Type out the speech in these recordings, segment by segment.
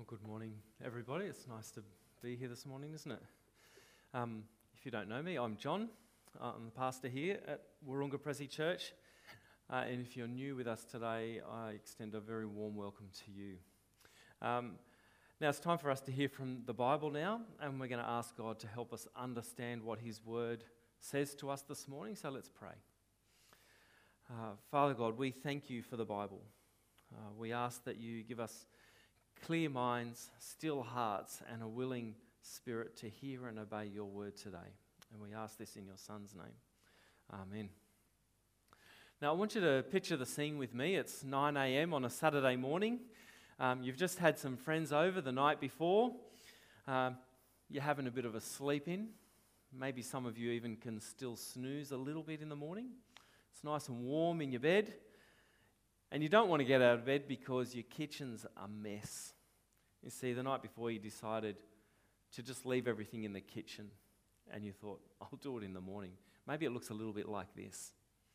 Good morning, everybody. It's nice to be here this morning, isn't it? If you don't know me, I'm John. I'm the pastor here at Wahroonga Prezi Church. And if you're new with us today, I extend a very warm welcome to you. Now it's time for us to hear from the Bible now, and we're going to ask God to help us understand what His Word says to us this morning. So let's pray. Father God, we thank you for the Bible. We ask that you give us clear minds, still hearts, and a willing spirit to hear and obey your word today. And we ask this in your Son's name. Amen. Now I want you to picture the scene with me. It's 9 a.m. on a Saturday morning. You've just had some friends over the night before. You're having a bit of a sleep in. Maybe some of you even can still snooze a little bit in the morning. It's nice and warm in your bed. And you don't want to get out of bed because your kitchen's a mess. You see, the night before you decided to just leave everything in the kitchen and you thought, I'll do it in the morning. Maybe it looks a little bit like this.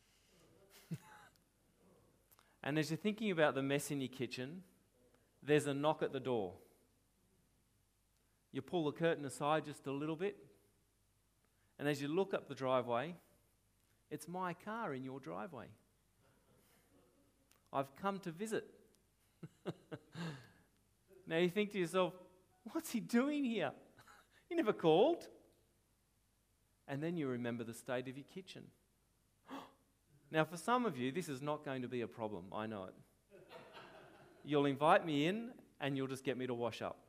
And as you're thinking about the mess in your kitchen, there's a knock at the door. You pull the curtain aside just a little bit, and as you look up the driveway, it's my car in your driveway. I've come to visit. Now you think to yourself, what's he doing here? He never called. And then you remember the state of your kitchen. Now for some of you, this is not going to be a problem, I know it. You'll invite me in and you'll just get me to wash up.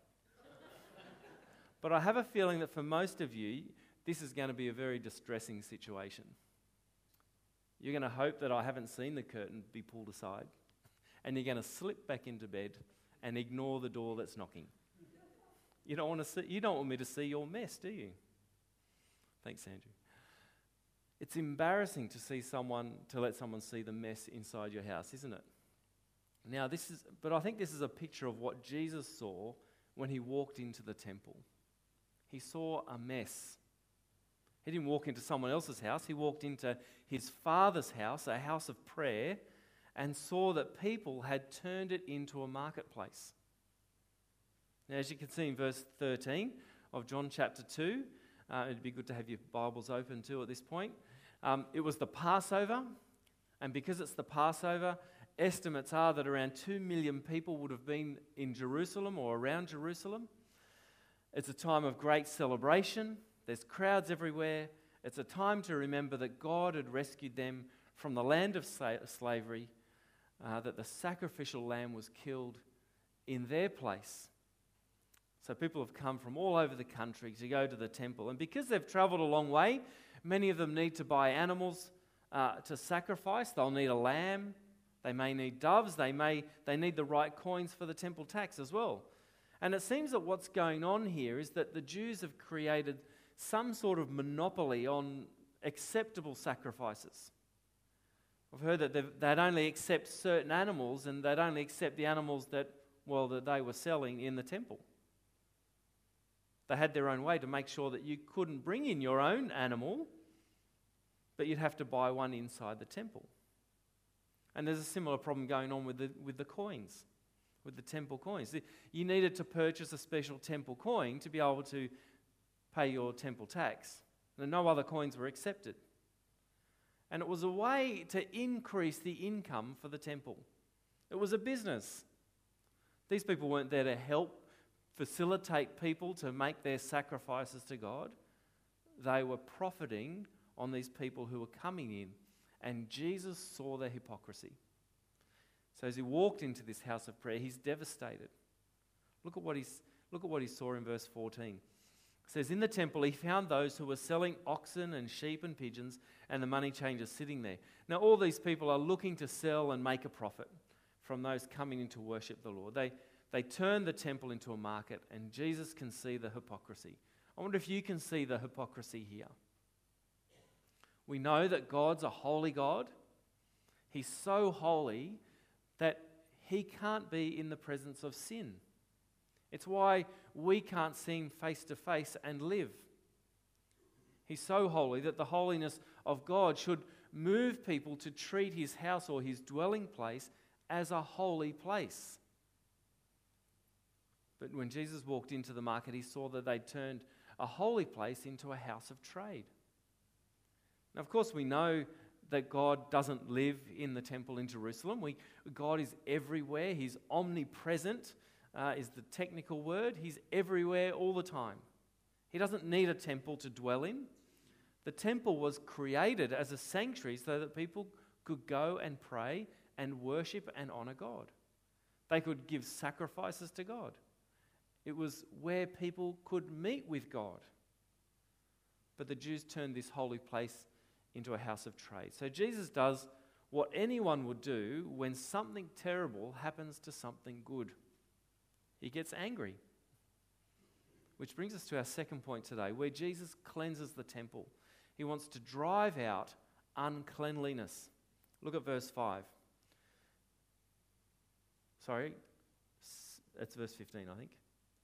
But I have a feeling that for most of you, this is going to be a very distressing situation. You're going to hope that I haven't seen the curtain be pulled aside, and you're going to slip back into bed and ignore the door that's knocking. You don't want me to see your mess, do you? Thanks, Andrew. It's embarrassing to let someone see the mess inside your house, isn't it? Now but I think this is a picture of what Jesus saw when he walked into the temple. He saw a mess. He didn't walk into someone else's house. He walked into his Father's house, a house of prayer, and saw that people had turned it into a marketplace. Now, as you can see in verse 13 of John chapter 2, it'd be good to have your Bibles open too at this point. It was the Passover, and because it's the Passover, estimates are that around 2 million people would have been in Jerusalem or around Jerusalem. It's a time of great celebration. There's crowds everywhere. It's a time to remember that God had rescued them from the land of slavery, that the sacrificial lamb was killed in their place. So people have come from all over the country to go to the temple. And because they've travelled a long way, many of them need to buy animals to sacrifice. They'll need a lamb. They may need doves. They need the right coins for the temple tax as well. And it seems that what's going on here is that the Jews have created some sort of monopoly on acceptable sacrifices. I've heard that they'd only accept certain animals, and they'd only accept the animals that they were selling in the temple. They had their own way to make sure that you couldn't bring in your own animal, but you'd have to buy one inside the temple. And there's a similar problem going on with the coins, with the temple coins. You needed to purchase a special temple coin to be able to pay your temple tax. And no other coins were accepted. And it was a way to increase the income for the temple. It was a business. These people weren't there to help facilitate people to make their sacrifices to God. They were profiting on these people who were coming in. And Jesus saw their hypocrisy. So as he walked into this house of prayer, he's devastated. Look at what he saw in verse 14. It says, in the temple he found those who were selling oxen and sheep and pigeons, and the money changers sitting there. Now all these people are looking to sell and make a profit from those coming in to worship the Lord. They turned the temple into a market, and Jesus can see the hypocrisy. I wonder if you can see the hypocrisy here. We know that God's a holy God. He's so holy that he can't be in the presence of sin. It's why we can't see him face to face and live. He's so holy that the holiness of God should move people to treat his house or his dwelling place as a holy place. But when Jesus walked into the market, he saw that they'd turned a holy place into a house of trade. Now, of course, we know that God doesn't live in the temple in Jerusalem. God is everywhere. He's omnipresent, is the technical word. He's everywhere all the time. He doesn't need a temple to dwell in. The temple was created as a sanctuary so that people could go and pray and worship and honor God. They could give sacrifices to God. It was where people could meet with God. But the Jews turned this holy place into a house of trade. So Jesus does what anyone would do when something terrible happens to something good. He gets angry. Which brings us to our second point today, where Jesus cleanses the temple. He wants to drive out uncleanliness. Look at verse 5. Sorry, it's verse 15, I think.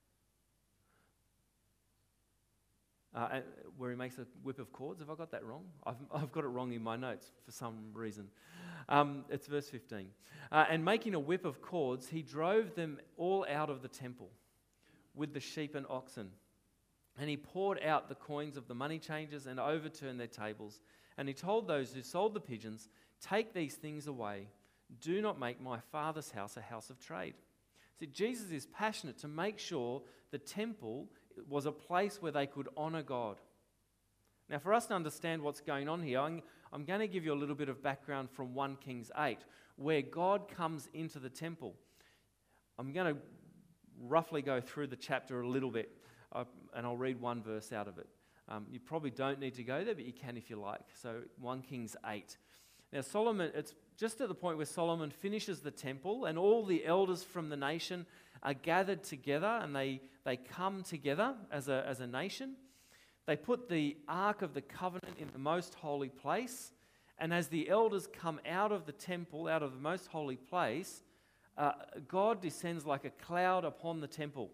Where he makes a whip of cords. Have I got that wrong? I've got it wrong in my notes for some reason. It's verse 15. And making a whip of cords, he drove them all out of the temple with the sheep and oxen. And he poured out the coins of the money changers and overturned their tables. And he told those who sold the pigeons, "Take these things away. Do not make my Father's house a house of trade." See, Jesus is passionate to make sure the temple was a place where they could honor God. Now, for us to understand what's going on here, I'm going to give you a little bit of background from 1 Kings 8, where God comes into the temple. I'm going to roughly go through the chapter a little bit, and I'll read one verse out of it. You probably don't need to go there, but you can if you like. So 1 Kings 8. Now Solomon, it's just at the point where Solomon finishes the temple and all the elders from the nation are gathered together, and they come together as a nation. They put the Ark of the Covenant in the most holy place, and as the elders come out of the temple, out of the most holy place, God descends like a cloud upon the temple.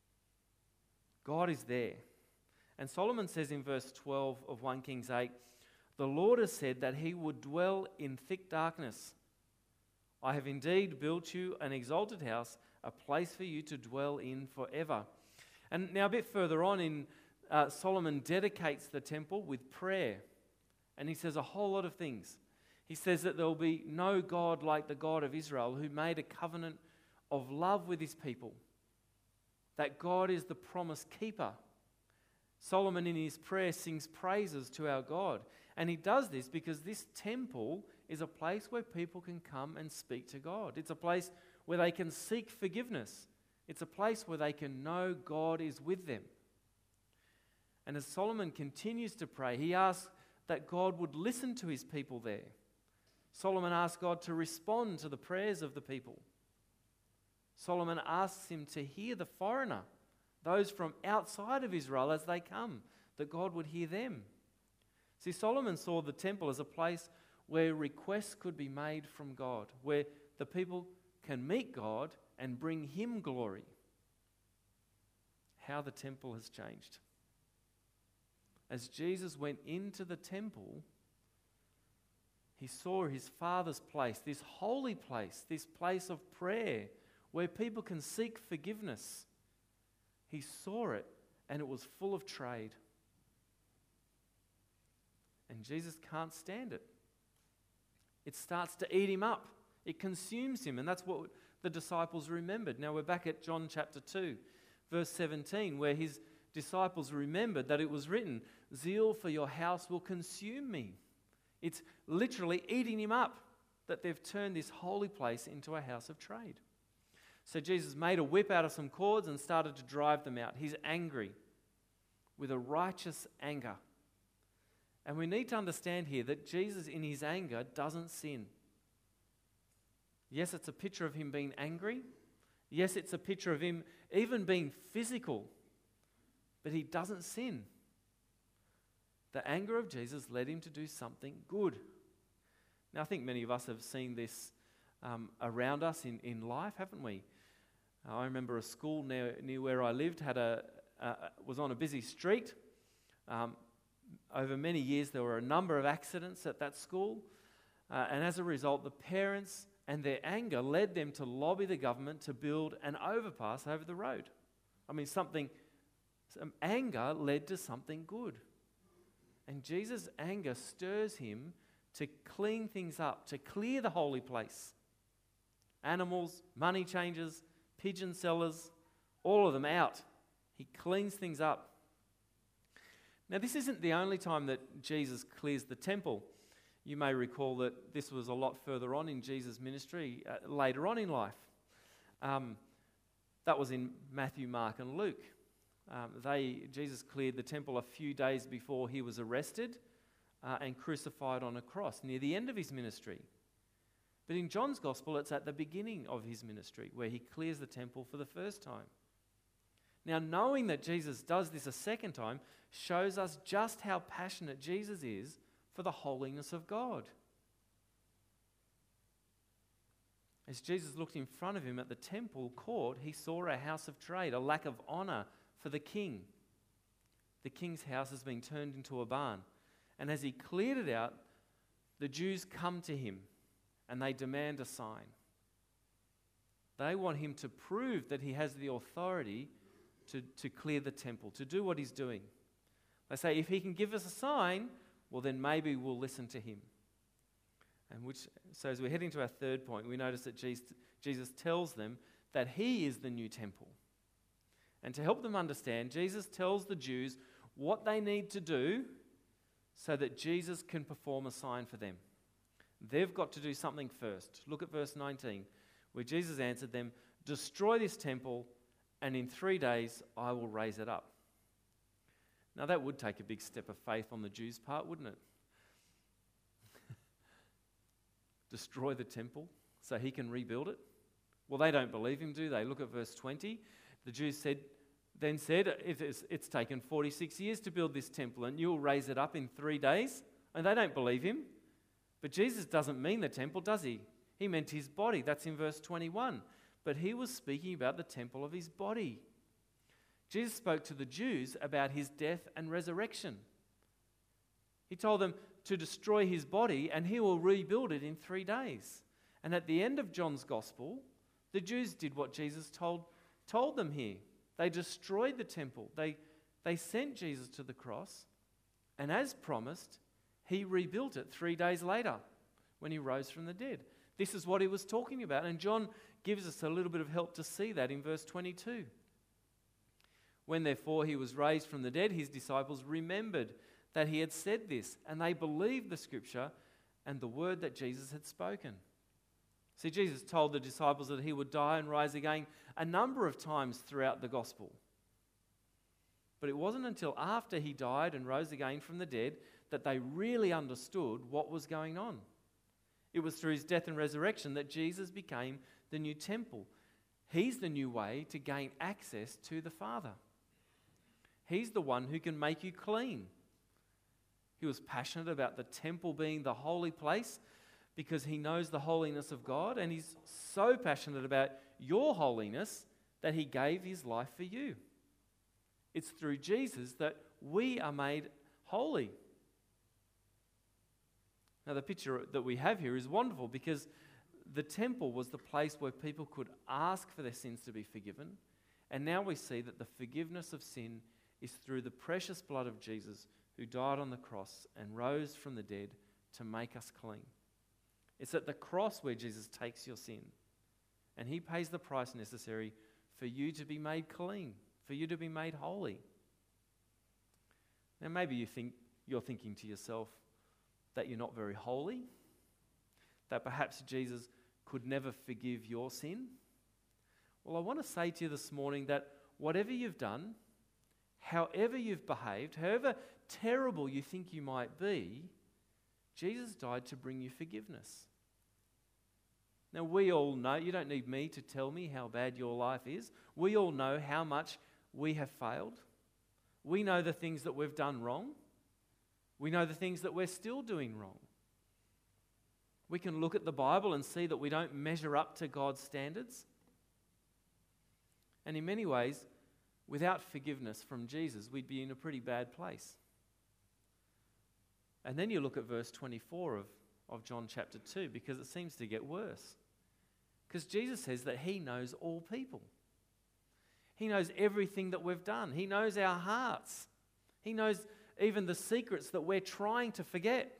God is there. And Solomon says in verse 12 of 1 Kings 8, "The Lord has said that he would dwell in thick darkness. I have indeed built you an exalted house, a place for you to dwell in forever." And now a bit further on Solomon dedicates the temple with prayer. And he says a whole lot of things. He says that there will be no God like the God of Israel, who made a covenant of love with his people. That God is the promise keeper. Solomon in his prayer sings praises to our God. And he does this because this temple is a place where people can come and speak to God. It's a place where they can seek forgiveness. It's a place where they can know God is with them. And as Solomon continues to pray, he asks that God would listen to his people there. Solomon asks God to respond to the prayers of the people. Solomon asks him to hear the foreigner, those from outside of Israel as they come, that God would hear them. See, Solomon saw the temple as a place where requests could be made from God, where the people can meet God and bring him glory. How the temple has changed. As Jesus went into the temple, he saw his Father's place, this holy place, this place of prayer where people can seek forgiveness. He saw it, and it was full of trade. And Jesus can't stand it. It starts to eat him up. It consumes him, and that's what the disciples remembered. Now we're back at John chapter 2, verse 17, where his disciples remembered that it was written, "Zeal for your house will consume me." It's literally eating him up, that they've turned this holy place into a house of trade. So Jesus made a whip out of some cords and started to drive them out. He's angry with a righteous anger. And we need to understand here that Jesus in his anger doesn't sin. Yes, it's a picture of him being angry. Yes, it's a picture of him even being physical. But he doesn't sin. The anger of Jesus led him to do something good. Now, I think many of us have seen this around us in life, haven't we? I remember a school near where I lived was on a busy street. Over many years, there were a number of accidents at that school. And as a result, the parents and their anger led them to lobby the government to build an overpass over the road. I mean, some anger led to something good. And Jesus' anger stirs him to clean things up, to clear the holy place. Animals, money changers, pigeon sellers, all of them out. He cleans things up. Now, this isn't the only time that Jesus clears the temple. You may recall that this was a lot further on in Jesus' ministry, later on in life. That was in Matthew, Mark, and Luke. Jesus cleared the temple a few days before he was arrested and crucified on a cross, near the end of his ministry. But in John's Gospel, it's at the beginning of his ministry where he clears the temple for the first time. Now, knowing that Jesus does this a second time shows us just how passionate Jesus is for the holiness of God. As Jesus looked in front of him at the temple court, he saw a house of trade, a lack of honor for the king. The king's house has been turned into a barn. And as he cleared it out, the Jews come to him and they demand a sign. They want him to prove that he has the authority to clear the temple, to do what he's doing. They say, if he can give us a sign, well, then maybe we'll listen to him. So as we're heading to our third point, we notice that Jesus tells them that he is the new temple. And to help them understand, Jesus tells the Jews what they need to do so that Jesus can perform a sign for them. They've got to do something first. Look at verse 19, where Jesus answered them, "Destroy this temple, and in 3 days I will raise it up." Now that would take a big step of faith on the Jews' part, wouldn't it? Destroy the temple so he can rebuild it? Well, they don't believe him, do they? Look at verse 20. The Jews said, it's taken 46 years to build this temple and you'll raise it up in 3 days? And they don't believe him. But Jesus doesn't mean the temple, does he? He meant his body. That's in verse 21. But he was speaking about the temple of his body. Jesus spoke to the Jews about his death and resurrection. He told them to destroy his body and he will rebuild it in 3 days. And at the end of John's Gospel, the Jews did what Jesus told them here. They destroyed the temple. They sent Jesus to the cross, and as promised, he rebuilt it 3 days later when he rose from the dead. This is what he was talking about, and John gives us a little bit of help to see that in verse 22. When therefore he was raised from the dead, his disciples remembered that he had said this, and they believed the scripture and the word that Jesus had spoken. See, Jesus told the disciples that he would die and rise again a number of times throughout the gospel. But it wasn't until after he died and rose again from the dead that they really understood what was going on. It was through his death and resurrection that Jesus became the new temple. He's the new way to gain access to the Father. He's the one who can make you clean. He was passionate about the temple being the holy place because he knows the holiness of God, and he's so passionate about your holiness that he gave his life for you. It's through Jesus that we are made holy. Now, the picture that we have here is wonderful because the temple was the place where people could ask for their sins to be forgiven, and now we see that the forgiveness of sin is through the precious blood of Jesus, who died on the cross and rose from the dead to make us clean. It's at the cross where Jesus takes your sin, and he pays the price necessary for you to be made clean, for you to be made holy. Now maybe you're thinking to yourself that you're not very holy, that perhaps Jesus could never forgive your sin. Well, I want to say to you this morning that whatever you've done, however you've behaved, however terrible you think you might be, Jesus died to bring you forgiveness. Now, we all know, you don't need me to tell me how bad your life is. We all know how much we have failed. We know the things that we've done wrong. We know the things that we're still doing wrong. We can look at the Bible and see that we don't measure up to God's standards. And in many ways, without forgiveness from Jesus, we'd be in a pretty bad place. And then you look at verse 24 of John chapter 2, because it seems to get worse. Because Jesus says that he knows all people. He knows everything that we've done. He knows our hearts. He knows even the secrets that we're trying to forget.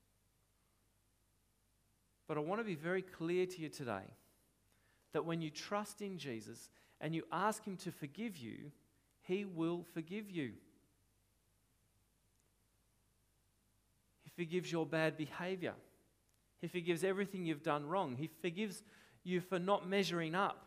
But I want to be very clear to you today that when you trust in Jesus and you ask him to forgive you, he will forgive you. He forgives your bad behavior. He forgives everything you've done wrong. He forgives you for not measuring up.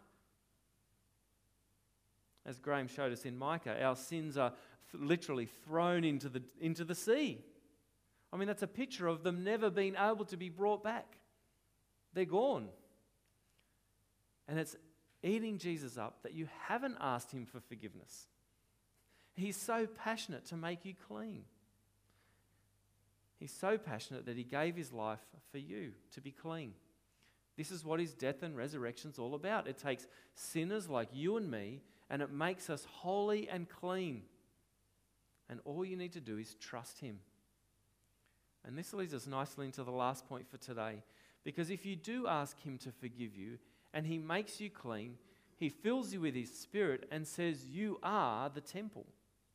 As Graham showed us in Micah, our sins are literally thrown into the sea. I mean, that's a picture of them never being able to be brought back. They're gone. And it's eating Jesus up that you haven't asked him for forgiveness. He's so passionate to make you clean. He's so passionate that he gave his life for you to be clean. This is what his death and resurrection is all about. It takes sinners like you and me and it makes us holy and clean. And all you need to do is trust him. And this leads us nicely into the last point for today. Because if you do ask him to forgive you and he makes you clean, he fills you with his Spirit and says you are the temple.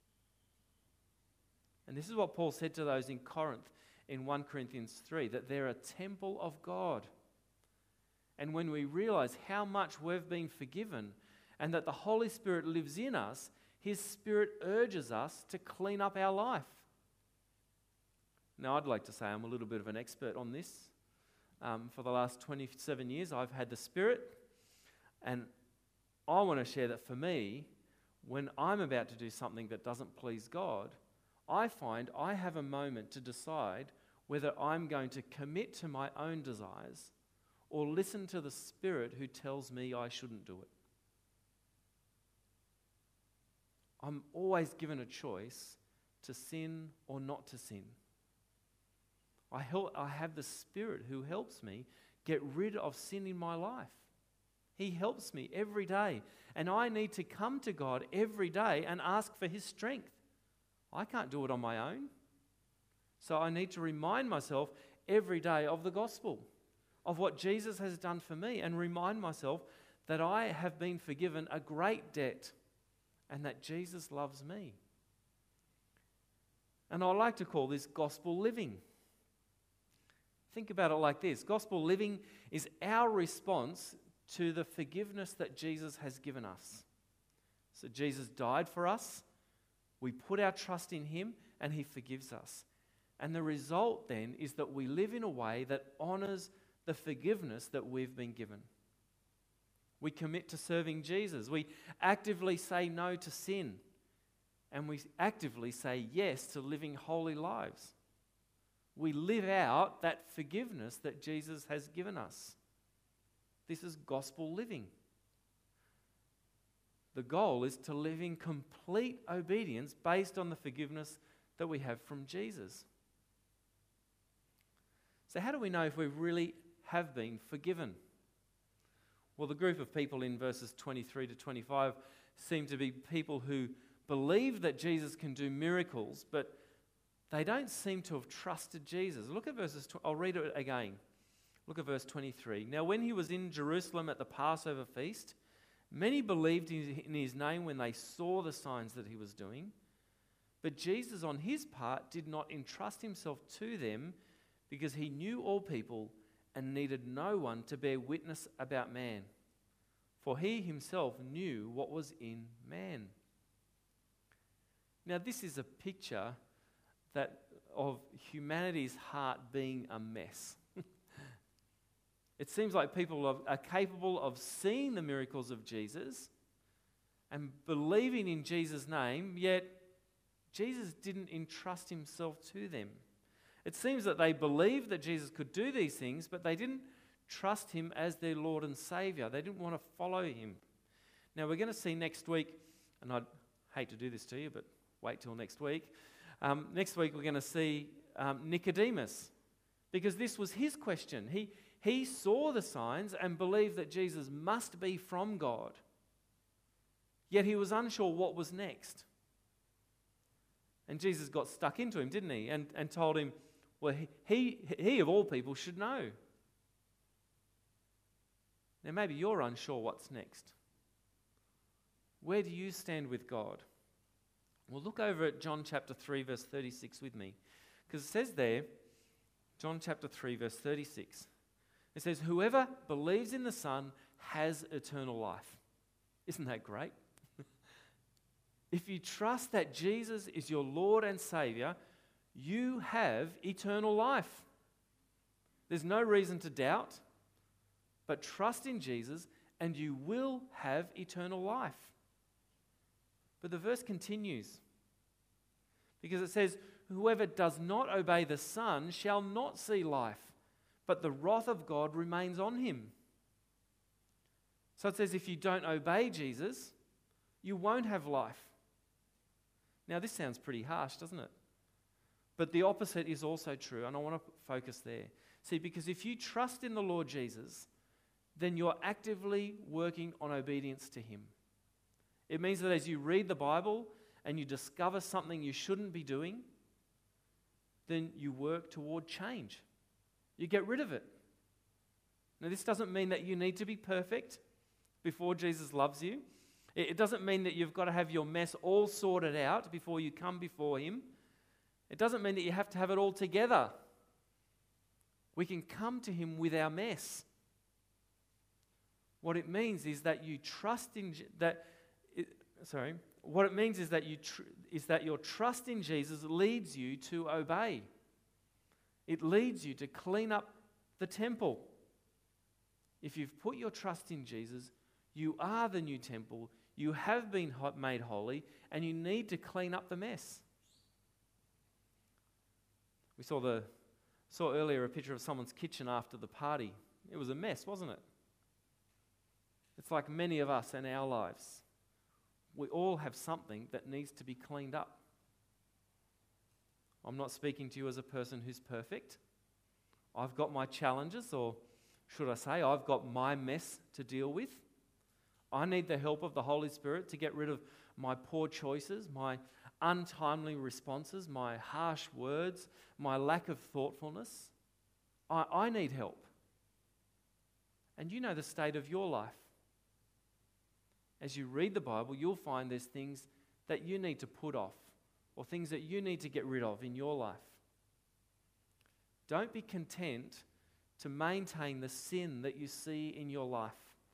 And this is what Paul said to those in Corinth in 1 Corinthians 3, that they're a temple of God. And when we realize how much we've been forgiven and that the Holy Spirit lives in us, his Spirit urges us to clean up our life. Now, I'd like to say I'm a little bit of an expert on this. For the last 27 years, I've had the Spirit, and I want to share that for me, when I'm about to do something that doesn't please God, I find I have a moment to decide whether I'm going to commit to my own desires or listen to the Spirit who tells me I shouldn't do it. I'm always given a choice to sin or not to sin. I have the Spirit who helps me get rid of sin in my life. He helps me every day. And I need to come to God every day and ask for his strength. I can't do it on my own. So I need to remind myself every day of the gospel, of what Jesus has done for me, and remind myself that I have been forgiven a great debt and that Jesus loves me. And I like to call this gospel living. Think about it like this. Gospel living is our response to the forgiveness that Jesus has given us. So Jesus died for us. We put our trust in him and he forgives us. And the result then is that we live in a way that honors the forgiveness that we've been given. We commit to serving Jesus. We actively say no to sin. And we actively say yes to living holy lives. We live out that forgiveness that Jesus has given us. This is gospel living. The goal is to live in complete obedience based on the forgiveness that we have from Jesus. So how do we know if we really have been forgiven? Well, the group of people in verses 23 to 25 seem to be people who believe that Jesus can do miracles, but they don't seem to have trusted Jesus. Look at I'll read it again. Look at verse 23. Now, when he was in Jerusalem at the Passover feast, many believed in his name when they saw the signs that he was doing. But Jesus, on his part, did not entrust himself to them because he knew all people and needed no one to bear witness about man. For he himself knew what was in man. Now, this is a picture of humanity's heart being a mess. It seems like people are capable of seeing the miracles of Jesus and believing in Jesus' name, yet Jesus didn't entrust himself to them. It seems that they believed that Jesus could do these things, but they didn't trust him as their Lord and Saviour. They didn't want to follow him. Now, we're going to see next week, and I'd hate to do this to you, but wait till next week. Next week, we're going to see Nicodemus, because this was his question. He saw the signs and believed that Jesus must be from God, yet he was unsure what was next. And Jesus got stuck into him, didn't he? And told him, well, he of all people should know. Now maybe you're unsure what's next. Where do you stand with God? Well, look over at John chapter 3, verse 36 with me. Because it says there, John chapter 3, verse 36, it says, whoever believes in the Son has eternal life. Isn't that great? If you trust that Jesus is your Lord and Saviour, you have eternal life. There's no reason to doubt, but trust in Jesus and you will have eternal life. But the verse continues because it says, whoever does not obey the Son shall not see life, but the wrath of God remains on him. So it says if you don't obey Jesus, you won't have life. Now this sounds pretty harsh, doesn't it? But the opposite is also true, and I want to focus there. See, because if you trust in the Lord Jesus, then you're actively working on obedience to him. It means that as you read the Bible and you discover something you shouldn't be doing, then you work toward change. You get rid of it. Now, this doesn't mean that you need to be perfect before Jesus loves you. It doesn't mean that you've got to have your mess all sorted out before you come before him. It doesn't mean that you have to have it all together. We can come to him with our mess. What it means is that you trust in What it means is that your trust in Jesus leads you to obey. It leads you to clean up the temple. If you've put your trust in Jesus, you are the new temple. You have been made holy, and you need to clean up the mess. We saw earlier a picture of someone's kitchen after the party. It was a mess, wasn't it? It's like many of us in our lives. We all have something that needs to be cleaned up. I'm not speaking to you as a person who's perfect. I've got my challenges, or should I say, I've got my mess to deal with. I need the help of the Holy Spirit to get rid of my poor choices, my untimely responses, my harsh words, my lack of thoughtfulness. I need help. And you know the state of your life. As you read the Bible, you'll find there's things that you need to put off or things that you need to get rid of in your life. Don't be content to maintain the sin that you see in your life.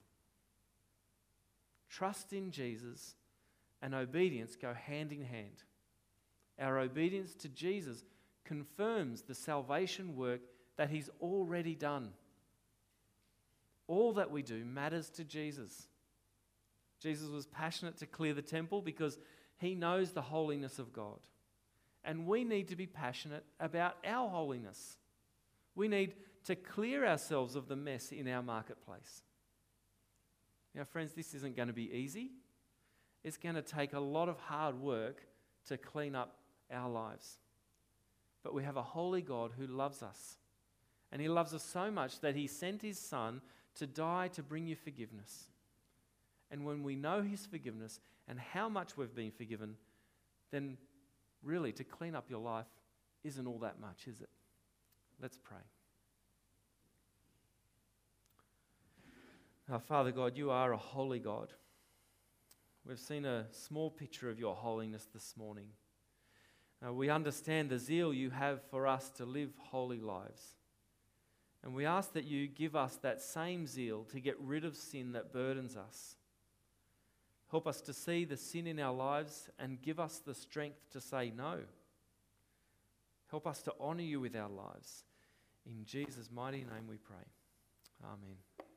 Trust in Jesus and obedience go hand in hand. Our obedience to Jesus confirms the salvation work that he's already done. All that we do matters to Jesus. Jesus was passionate to clear the temple because he knows the holiness of God. And we need to be passionate about our holiness. We need to clear ourselves of the mess in our marketplace. Now, friends, this isn't going to be easy. It's going to take a lot of hard work to clean up our lives. But we have a holy God who loves us. And he loves us so much that he sent his Son to die to bring you forgiveness. And when we know his forgiveness and how much we've been forgiven, then really to clean up your life isn't all that much, is it? Let's pray. Our Father God, you are a holy God. We've seen a small picture of your holiness this morning. We understand the zeal you have for us to live holy lives. And we ask that you give us that same zeal to get rid of sin that burdens us. Help us to see the sin in our lives and give us the strength to say no. Help us to honour you with our lives. In Jesus' mighty name we pray. Amen.